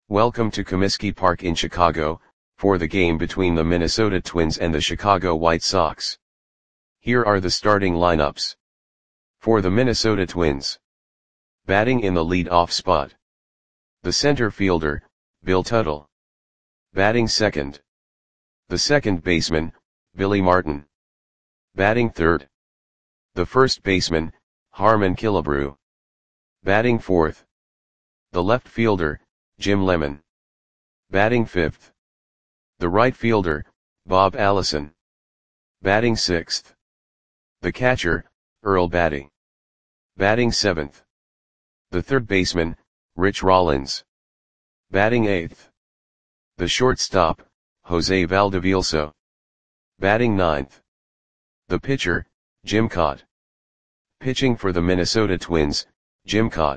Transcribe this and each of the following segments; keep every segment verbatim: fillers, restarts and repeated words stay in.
Welcome to Comiskey Park in Chicago, for the game between the Minnesota Twins and the Chicago White Sox. Here are the starting lineups. For the Minnesota Twins. Batting in the lead-off spot. The center fielder, Bill Tuttle. Batting second. The second baseman, Billy Martin. Batting third. The first baseman, Harmon Killebrew. Batting fourth. The left fielder, Jim Lemon. Batting fifth. The right fielder, Bob Allison. Batting sixth. The catcher, Earl Battey. Batting seventh. The third baseman, Rich Rollins. Batting eighth. The shortstop, Jose Valdevielso. Batting ninth. The pitcher, Jim Kaat. Pitching for the Minnesota Twins, Jim Kaat.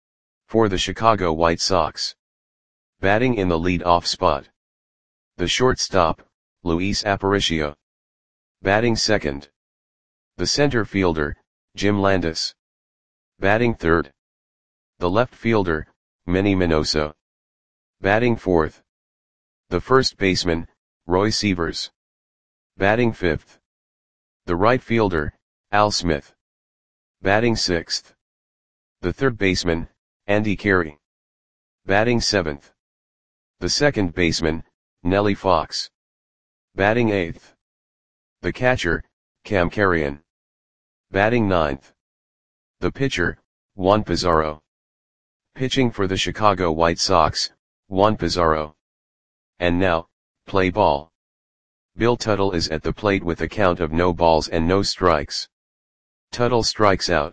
For the Chicago White Sox. Batting in the lead-off spot. The shortstop, Luis Aparicio. Batting second. The center fielder, Jim Landis. Batting third. The left fielder, Manny Minoso. Batting fourth. The first baseman, Roy Sievers. Batting fifth. The right fielder, Al Smith. Batting sixth. The third baseman, Andy Carey. Batting seventh. The second baseman, Nellie Fox. Batting eighth. The catcher, Cam Carrion. Batting ninth. The pitcher, Juan Pizarro. Pitching for the Chicago White Sox, Juan Pizarro. And now, play ball. Bill Tuttle is at the plate with a count of no balls and no strikes. Tuttle strikes out.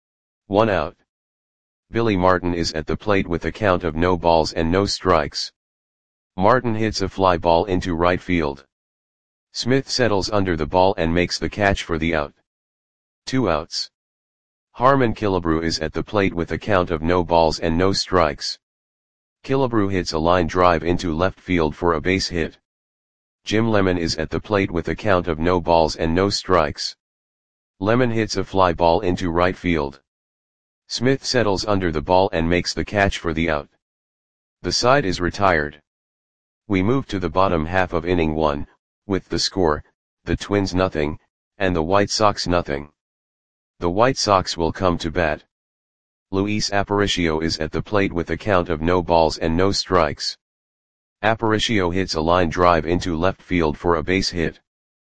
One out. Billy Martin is at the plate with a count of no balls and no strikes. Martin hits a fly ball into right field. Smith settles under the ball and makes the catch for the out. Two outs. Harmon Killebrew is at the plate with a count of no balls and no strikes. Killebrew hits a line drive into left field for a base hit. Jim Lemon is at the plate with a count of no balls and no strikes. Lemon hits a fly ball into right field. Smith settles under the ball and makes the catch for the out. The side is retired. We move to the bottom half of inning one, with the score, the Twins nothing, and the White Sox nothing. The White Sox will come to bat. Luis Aparicio is at the plate with a count of no balls and no strikes. Aparicio hits a line drive into left field for a base hit.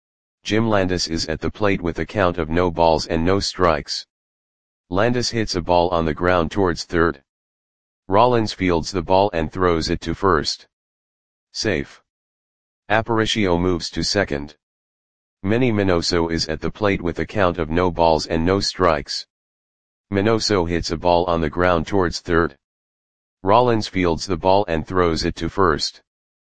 Jim Landis is at the plate with a count of no balls and no strikes. Landis hits a ball on the ground towards third. Rollins fields the ball and throws it to first. Safe. Aparicio moves to second. Manny Minoso is at the plate with a count of no balls and no strikes. Minoso hits a ball on the ground towards third. Rollins fields the ball and throws it to first.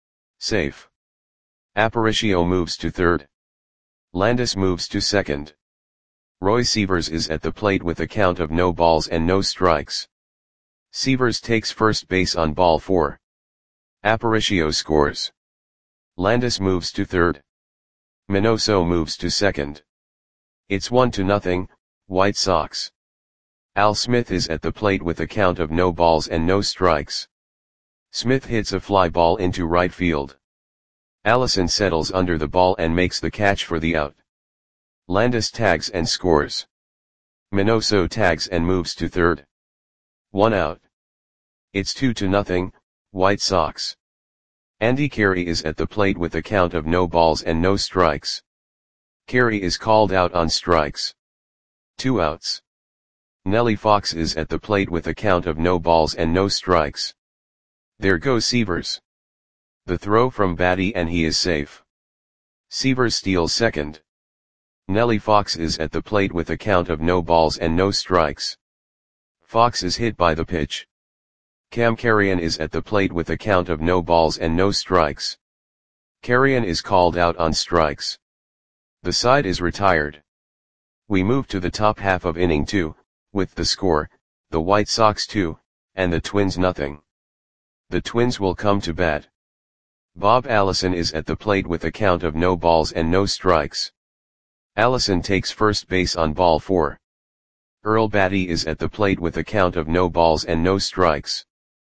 Safe. Aparicio moves to third. Landis moves to second. Roy Sievers is at the plate with a count of no balls and no strikes. Sievers takes first base on ball four. Aparicio scores. Landis moves to third. Minoso moves to second. It's one to nothing, White Sox. Al Smith is at the plate with a count of no balls and no strikes. Smith hits a fly ball into right field. Allison settles under the ball and makes the catch for the out. Landis tags and scores. Minoso tags and moves to third. One out. It's two to nothing, White Sox. Andy Carey is at the plate with a count of no balls and no strikes. Carey is called out on strikes. Two outs. Nellie Fox is at the plate with a count of no balls and no strikes. There goes Sievers. The throw from Battey and he is safe. Sievers steals second. Nellie Fox is at the plate with a count of no balls and no strikes. Fox is hit by the pitch. Cam Carrion is at the plate with a count of no balls and no strikes. Carrion is called out on strikes. The side is retired. We move to the top half of inning two, with the score, the White Sox two, and the Twins nothing. The Twins will come to bat. Bob Allison is at the plate with a count of no balls and no strikes. Allison takes first base on ball four. Earl Battey is at the plate with a count of no balls and no strikes.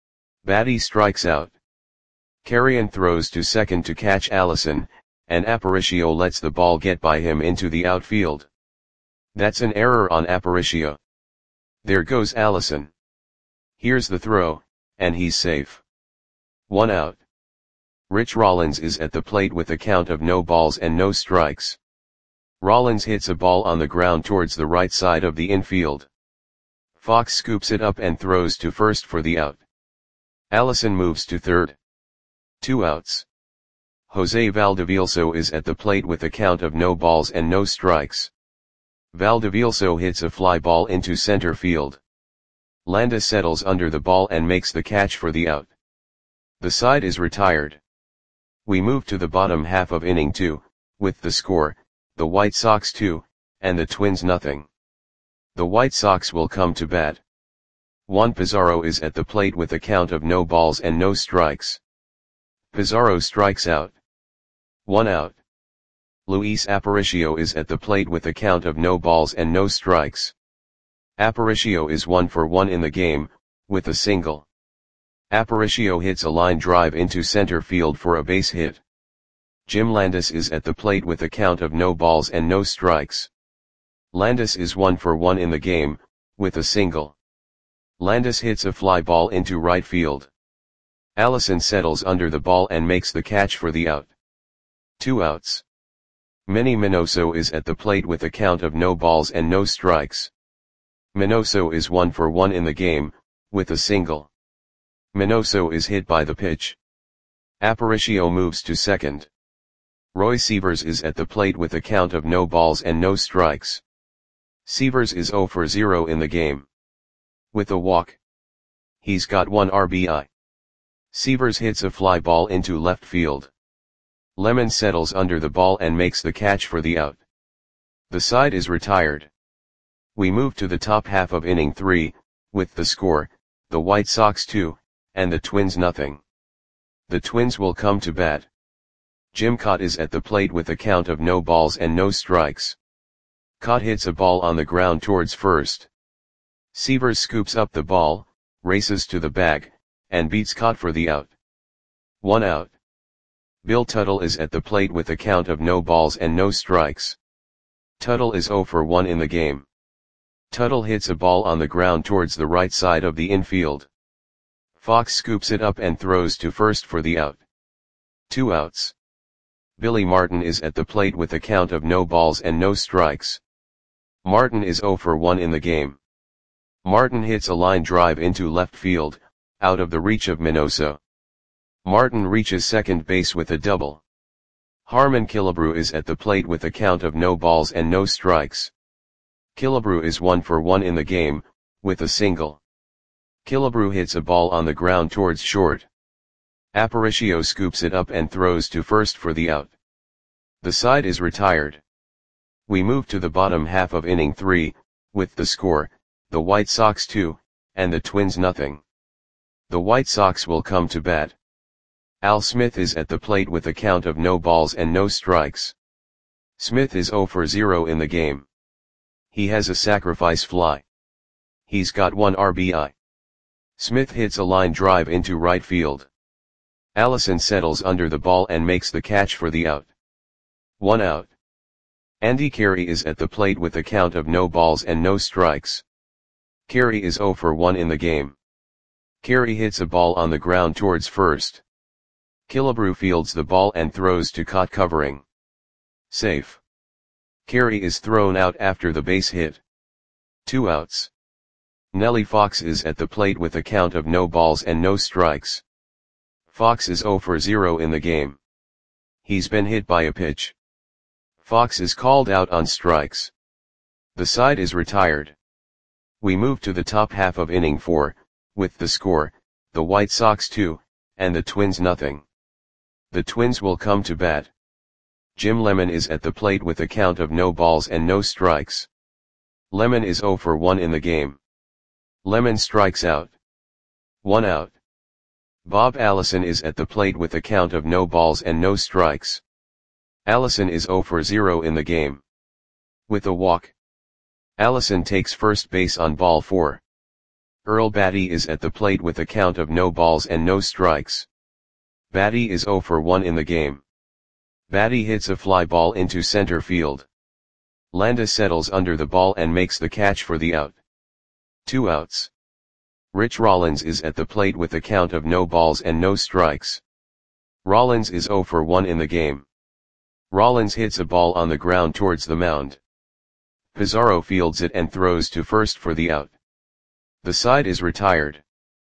Batty strikes out. Carrion throws to second to catch Allison, and Aparicio lets the ball get by him into the outfield. That's an error on Aparicio. There goes Allison. Here's the throw, and he's safe. One out. Rich Rollins is at the plate with a count of no balls and no strikes. Rollins hits a ball on the ground towards the right side of the infield. Fox scoops it up and throws to first for the out. Allison moves to third. Two outs. Jose Valdevilso is at the plate with a count of no balls and no strikes. Valdevilso hits a fly ball into center field. Landis settles under the ball and makes the catch for the out. The side is retired. We move to the bottom half of inning two, with the score, the White Sox two, and the Twins nothing. The White Sox will come to bat. Juan Pizarro is at the plate with a count of no balls and no strikes. Pizarro strikes out. One out. Luis Aparicio is at the plate with a count of no balls and no strikes. Aparicio is one for one in the game, with a single. Aparicio hits a line drive into center field for a base hit. Jim Landis is at the plate with a count of no balls and no strikes. Landis is one for one in the game, with a single. Landis hits a fly ball into right field. Allison settles under the ball and makes the catch for the out. Two outs. Manny Minoso is at the plate with a count of no balls and no strikes. Minoso is one for one in the game, with a single. Minoso is hit by the pitch. Aparicio moves to second. Roy Sievers is at the plate with a count of no balls and no strikes. Sievers is zero for zero in the game. With a walk. He's got one R B I. Sievers hits a fly ball into left field. Lemon settles under the ball and makes the catch for the out. The side is retired. We move to the top half of inning three, with the score, the White Sox two, and the Twins nothing. The Twins will come to bat. Jim Kaat is at the plate with a count of no balls and no strikes. Kaat hits a ball on the ground towards first. Sievers scoops up the ball, races to the bag, and beats Kaat for the out. One out. Bill Tuttle is at the plate with a count of no balls and no strikes. Tuttle is zero for one in the game. Tuttle hits a ball on the ground towards the right side of the infield. Fox scoops it up and throws to first for the out. Two outs. Billy Martin is at the plate with a count of no balls and no strikes. Martin is zero for one in the game. Martin hits a line drive into left field, out of the reach of Minoso. Martin reaches second base with a double. Harmon Killebrew is at the plate with a count of no balls and no strikes. Killebrew is one for one in the game, with a single. Killebrew hits a ball on the ground towards short. Aparicio scoops it up and throws to first for the out. The side is retired. We move to the bottom half of inning three, with the score, the White Sox two, and the Twins nothing. The White Sox will come to bat. Al Smith is at the plate with a count of no balls and no strikes. Smith is zero for zero in the game. He has a sacrifice fly. He's got one R B I. Smith hits a line drive into right field. Allison settles under the ball and makes the catch for the out. One out. Andy Carey is at the plate with a count of no balls and no strikes. Carey is zero for one in the game. Carey hits a ball on the ground towards first. Killebrew fields the ball and throws to Kaat covering. Safe. Carey is thrown out after the base hit. Two outs. Nellie Fox is at the plate with a count of no balls and no strikes. Fox is zero for zero in the game. He's been hit by a pitch. Fox is called out on strikes. The side is retired. We move to the top half of inning four, with the score, the White Sox two, and the Twins nothing. The Twins will come to bat. Jim Lemon is at the plate with a count of no balls and no strikes. Lemon is zero for one in the game. Lemon strikes out. One out. Bob Allison is at the plate with a count of no balls and no strikes. Allison is zero for zero in the game. With a walk. Allison takes first base on ball four. Earl Batty is at the plate with a count of no balls and no strikes. Batty is zero for one in the game. Batty hits a fly ball into center field. Landis settles under the ball and makes the catch for the out. Two outs. Rich Rollins is at the plate with a count of no balls and no strikes. Rollins is zero for one in the game. Rollins hits a ball on the ground towards the mound. Pizarro fields it and throws to first for the out. The side is retired.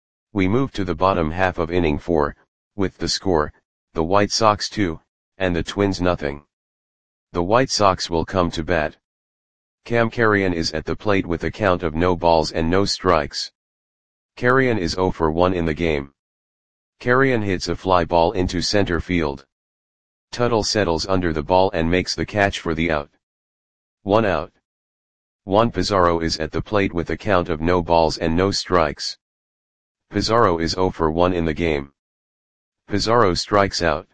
We move to the bottom half of inning four, with the score, the White Sox two, and the Twins nothing. The White Sox will come to bat. Cam Carrion is at the plate with a count of no balls and no strikes. Carrion is zero for one in the game. Carrion hits a fly ball into center field. Tuttle settles under the ball and makes the catch for the out. One out. Juan Pizarro is at the plate with a count of no balls and no strikes. Pizarro is zero for one in the game. Pizarro strikes out.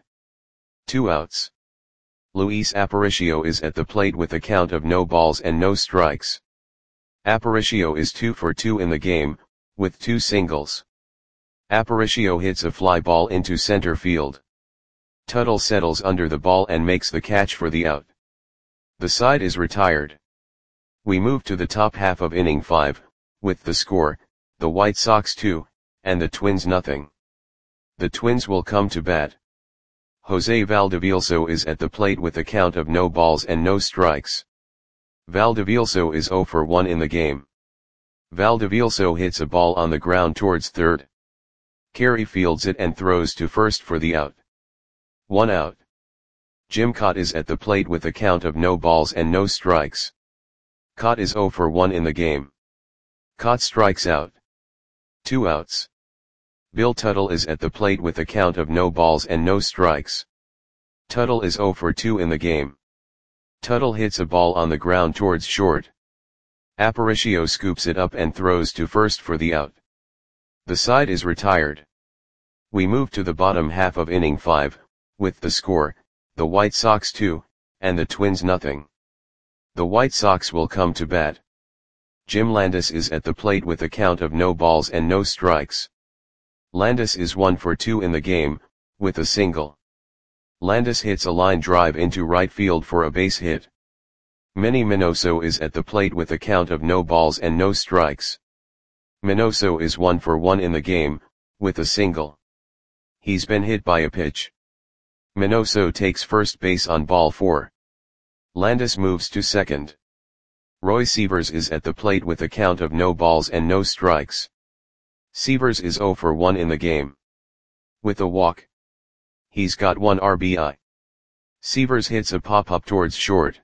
Two outs. Luis Aparicio is at the plate with a count of no balls and no strikes. Aparicio is two for two in the game, with two singles. Aparicio hits a fly ball into center field. Tuttle settles under the ball and makes the catch for the out. The side is retired. We move to the top half of inning five, with the score, the White Sox two, and the Twins nothing. The Twins will come to bat. Jose Valdevielso is at the plate with a count of no balls and no strikes. Valdevielso is zero for one in the game. Valdevielso hits a ball on the ground towards third. Carey fields it and throws to first for the out. One out. Jim Kaat is at the plate with a count of no balls and no strikes. Kaat is zero for one in the game. Kaat strikes out. Two outs. Bill Tuttle is at the plate with a count of no balls and no strikes. Tuttle is zero for two in the game. Tuttle hits a ball on the ground towards short. Aparicio scoops it up and throws to first for the out. The side is retired. We move to the bottom half of inning five, with the score, the White Sox two, and the Twins nothing. The White Sox will come to bat. Jim Landis is at the plate with a count of no balls and no strikes. Landis is one for two in the game, with a single. Landis hits a line drive into right field for a base hit. Manny Minoso is at the plate with a count of no balls and no strikes. Minoso is one for one in the game, with a single. He's been hit by a pitch. Minoso takes first base on ball four. Landis moves to second. Roy Sievers is at the plate with a count of no balls and no strikes. Sievers is zero for one in the game. With a walk. He's got one R B I. Sievers hits a pop-up towards short.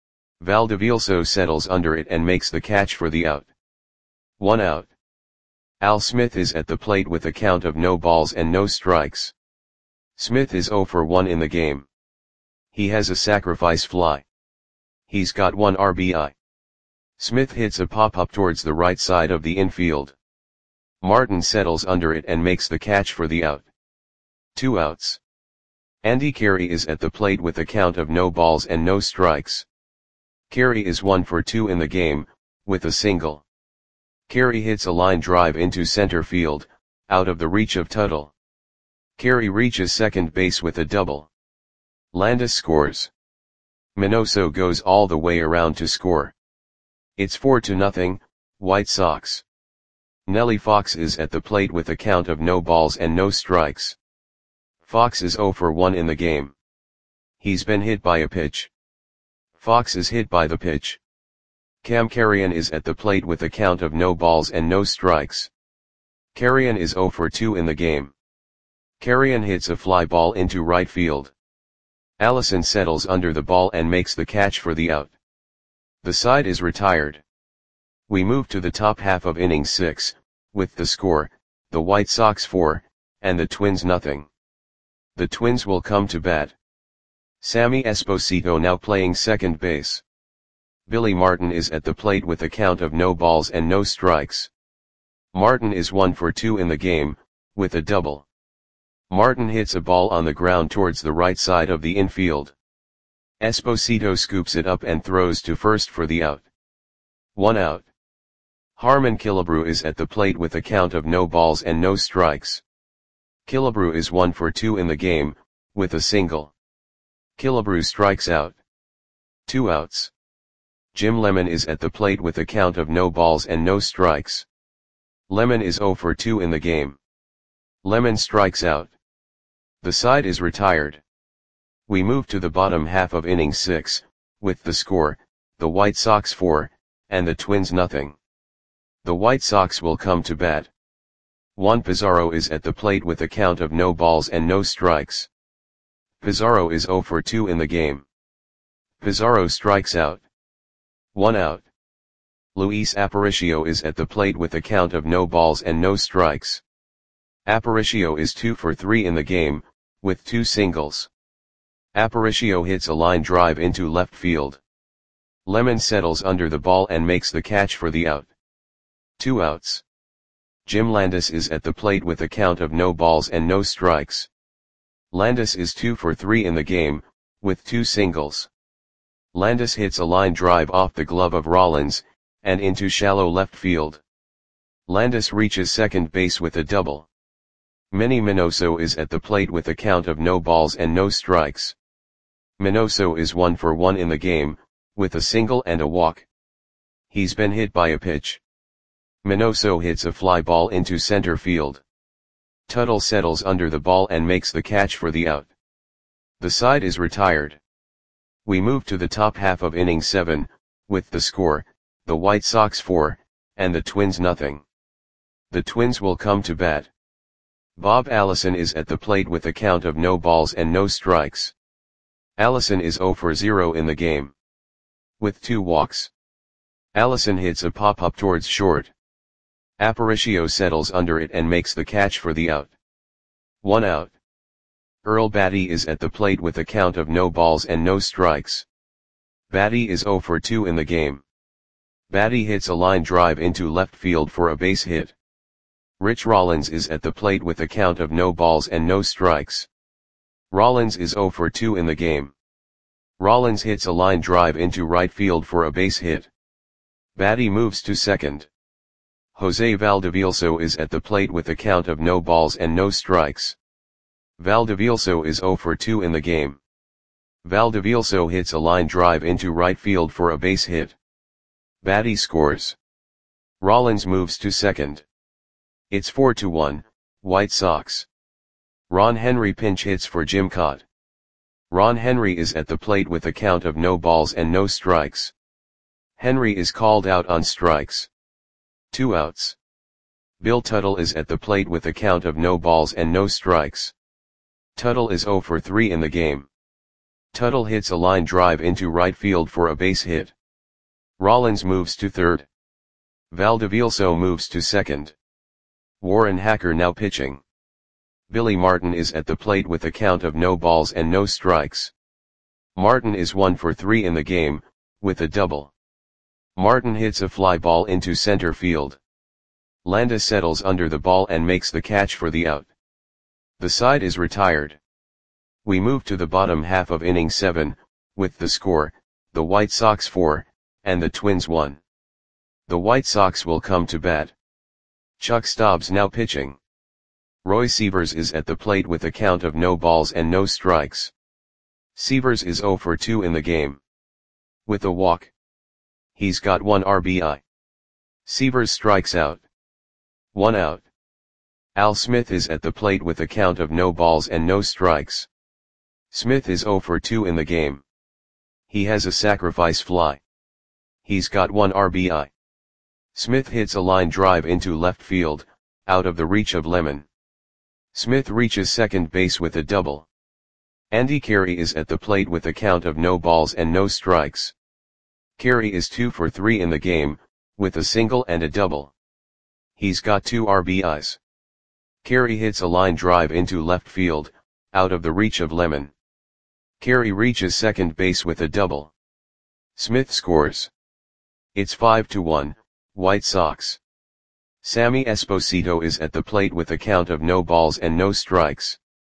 Valdevielso settles under it and makes the catch for the out. One out. Al Smith is at the plate with a count of no balls and no strikes. Smith is zero for one in the game. He has a sacrifice fly. He's got one R B I. Smith hits a pop-up towards the right side of the infield. Martin settles under it and makes the catch for the out. Two outs. Andy Carey is at the plate with a count of no balls and no strikes. Carey is one for two in the game, with a single. Carey hits a line drive into center field, out of the reach of Tuttle. Carey reaches second base with a double. Landis scores. Minoso goes all the way around to score. It's four to nothing, White Sox. Nellie Fox is at the plate with a count of no balls and no strikes. Fox is zero for one in the game. He's been hit by a pitch. Fox is hit by the pitch. Cam Carrion is at the plate with a count of no balls and no strikes. Carrion is zero for two in the game. Carrion hits a fly ball into right field. Allison settles under the ball and makes the catch for the out. The side is retired. We move to the top half of inning six, with the score, the White Sox four, and the Twins nothing. The Twins will come to bat. Sammy Esposito now playing second base. Billy Martin is at the plate with a count of no balls and no strikes. Martin is one for two in the game, with a double. Martin hits a ball on the ground towards the right side of the infield. Esposito scoops it up and throws to first for the out. One out. Harmon Killebrew is at the plate with a count of no balls and no strikes. Killebrew is one for two in the game, with a single. Killebrew strikes out. Two outs. Jim Lemon is at the plate with a count of no balls and no strikes. Lemon is zero for two in the game. Lemon strikes out. The side is retired. We move to the bottom half of inning six, with the score, the White Sox four, and the Twins nothing. The White Sox will come to bat. Juan Pizarro is at the plate with a count of no balls and no strikes. Pizarro is zero for two in the game. Pizarro strikes out. One out. Luis Aparicio is at the plate with a count of no balls and no strikes. Aparicio is two for three in the game, with two singles. Aparicio hits a line drive into left field. Lemon settles under the ball and makes the catch for the out. Two outs. Jim Landis is at the plate with a count of no balls and no strikes. Landis is two for three in the game, with two singles. Landis hits a line drive off the glove of Rollins, and into shallow left field. Landis reaches second base with a double. Manny Minoso is at the plate with a count of no balls and no strikes. Minoso is one for one in the game, with a single and a walk. He's been hit by a pitch. Minoso hits a fly ball into center field. Tuttle settles under the ball and makes the catch for the out. The side is retired. We move to the top half of inning seven, with the score, the White Sox four, and the Twins nothing. The Twins will come to bat. Bob Allison is at the plate with a count of no balls and no strikes. Allison is zero for zero in the game. With two walks. Allison hits a pop-up towards short. Aparicio settles under it and makes the catch for the out. One out. Earl Batty is at the plate with a count of no balls and no strikes. Batty is zero for two in the game. Batty hits a line drive into left field for a base hit. Rich Rollins is at the plate with a count of no balls and no strikes. Rollins is zero for two in the game. Rollins hits a line drive into right field for a base hit. Batty moves to second. Jose Valdevielso is at the plate with a count of no balls and no strikes. Valdevielso is zero for two in the game. Valdevielso hits a line drive into right field for a base hit. Batty scores. Rollins moves to second. It's four to one, White Sox. Ron Henry pinch hits for Jim Kaat. Ron Henry is at the plate with a count of no balls and no strikes. Henry is called out on strikes. Two outs. Bill Tuttle is at the plate with a count of no balls and no strikes. Tuttle is zero for three in the game. Tuttle hits a line drive into right field for a base hit. Rollins moves to third. Valdevielso moves to second. Warren Hacker now pitching. Billy Martin is at the plate with a count of no balls and no strikes. Martin is one for three in the game, with a double. Martin hits a fly ball into center field. Landis settles under the ball and makes the catch for the out. The side is retired. We move to the bottom half of inning seven, with the score, the White Sox four, and the Twins one. The White Sox will come to bat. Chuck Stobbs now pitching. Roy Sievers is at the plate with a count of no balls and no strikes. Sievers is zero for two in the game. With a walk. He's got one R B I. Sievers strikes out. One out. Al Smith is at the plate with a count of no balls and no strikes. Smith is zero for two in the game. He has a sacrifice fly. He's got one R B I. Smith hits a line drive into left field, out of the reach of Lemon. Smith reaches second base with a double. Andy Carey is at the plate with a count of no balls and no strikes. Carey is two for three in the game, with a single and a double. He's got two R B Is. Carey hits a line drive into left field, out of the reach of Lemon. Carey reaches second base with a double. Smith scores. It's five to one, White Sox. Sammy Esposito is at the plate with a count of no balls and no strikes.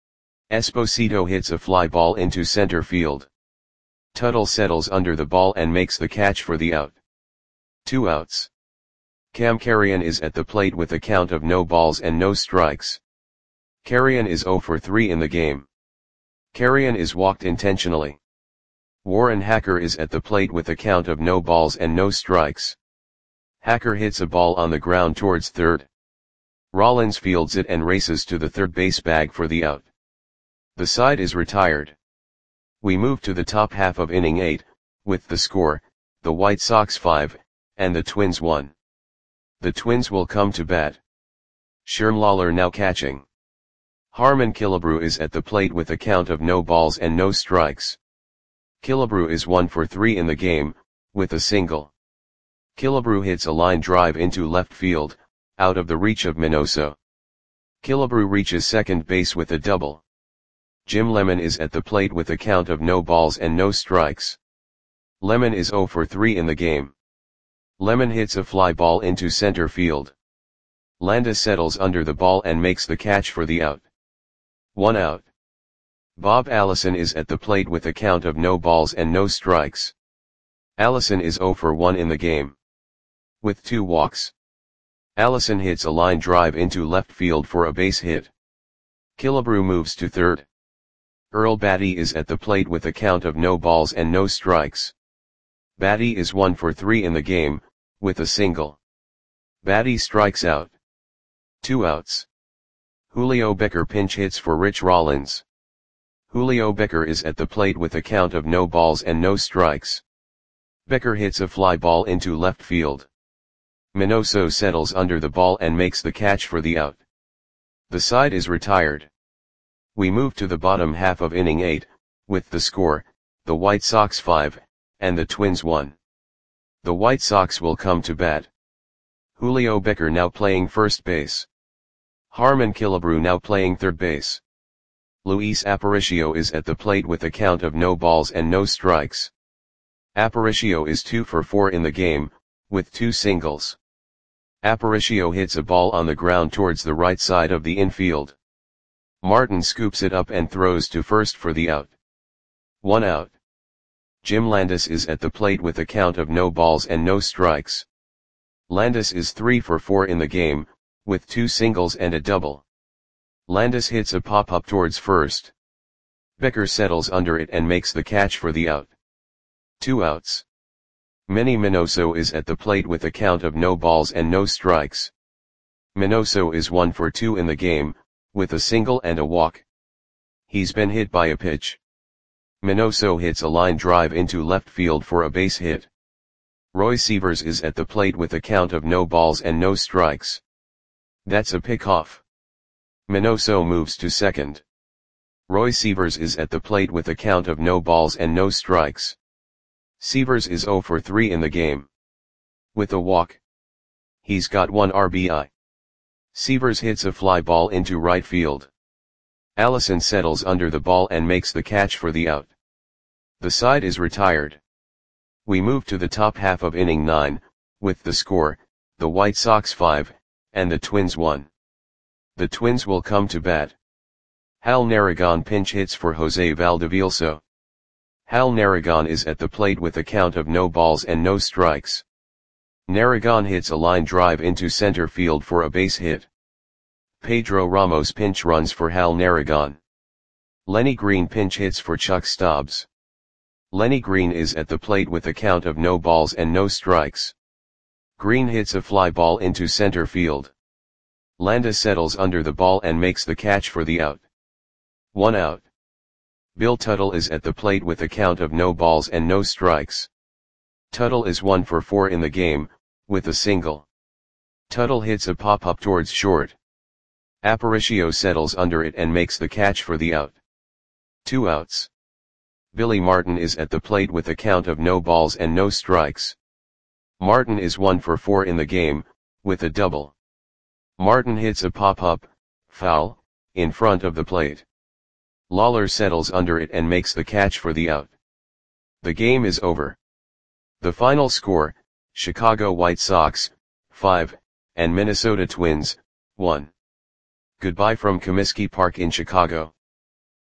Esposito hits a fly ball into center field. Tuttle settles under the ball and makes the catch for the out. Two outs. Cam Carrion is at the plate with a count of no balls and no strikes. Carrion is zero for three in the game. Carrion is walked intentionally. Warren Hacker is at the plate with a count of no balls and no strikes. Hacker hits a ball on the ground towards third. Rollins fields it and races to the third base bag for the out. The side is retired. We move to the top half of inning eight, with the score, the White Sox five, and the Twins one. The Twins will come to bat. Sherm Lawler now catching. Harmon Killebrew is at the plate with a count of no balls and no strikes. Killebrew is one for three in the game, with a single. Killebrew hits a line drive into left field, out of the reach of Minoso. Killebrew reaches second base with a double. Jim Lemon is at the plate with a count of no balls and no strikes. Lemon is zero for three in the game. Lemon hits a fly ball into center field. Landis settles under the ball and makes the catch for the out. One out. Bob Allison is at the plate with a count of no balls and no strikes. Allison is zero for one in the game. With two walks. Allison hits a line drive into left field for a base hit. Killebrew moves to third. Earl Batty is at the plate with a count of no balls and no strikes. Batty is one for three in the game, with a single. Batty strikes out. Two outs. Julio Becker pinch hits for Rich Rollins. Julio Becker is at the plate with a count of no balls and no strikes. Becker hits a fly ball into left field. Minoso settles under the ball and makes the catch for the out. The side is retired. We move to the bottom half of inning eight, with the score, the White Sox five, and the Twins one. The White Sox will come to bat. Julio Becker now playing first base. Harmon Killebrew now playing third base. Luis Aparicio is at the plate with a count of no balls and no strikes. Aparicio is two for four in the game, with two singles. Aparicio hits a ball on the ground towards the right side of the infield. Martin scoops it up and throws to first for the out. One out. Jim Landis is at the plate with a count of no balls and no strikes. Landis is three for four in the game, with two singles and a double. Landis hits a pop-up towards first. Becker settles under it and makes the catch for the out. Two outs. Manny Minoso is at the plate with a count of no balls and no strikes. Minoso is one for two in the game, with a single and a walk. He's been hit by a pitch. Minoso hits a line drive into left field for a base hit. Roy Sievers is at the plate with a count of no balls and no strikes. That's a pickoff. Minoso moves to second. Roy Sievers is at the plate with a count of no balls and no strikes. Sievers is zero for three in the game. With a walk. He's got one R B I. Sievers hits a fly ball into right field. Allison settles under the ball and makes the catch for the out. The side is retired. We move to the top half of inning nine, with the score, the White Sox five, and the Twins one. The Twins will come to bat. Hal Narragon pinch hits for Jose Valdevielso. Hal Narragon is at the plate with a count of no balls and no strikes. Narragon hits a line drive into center field for a base hit. Pedro Ramos pinch runs for Hal Narragon. Lenny Green pinch hits for Chuck Stobbs. Lenny Green is at the plate with a count of no balls and no strikes. Green hits a fly ball into center field. Landis settles under the ball and makes the catch for the out. One out. Bill Tuttle is at the plate with a count of no balls and no strikes. Tuttle is one for four in the game, with a single. Tuttle hits a pop-up towards short. Aparicio settles under it and makes the catch for the out. Two outs. Billy Martin is at the plate with a count of no balls and no strikes. Martin is one for four in the game, with a double. Martin hits a pop-up, foul, in front of the plate. Lawler settles under it and makes the catch for the out. The game is over. The final score, Chicago White Sox, five, and Minnesota Twins, one. Goodbye from Comiskey Park in Chicago.